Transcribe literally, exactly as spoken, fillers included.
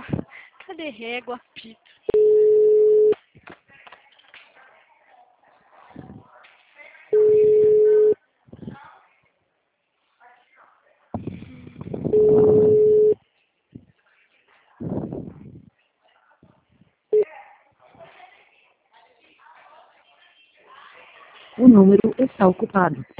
régua. Cadê régua? Apito. O número está ocupado.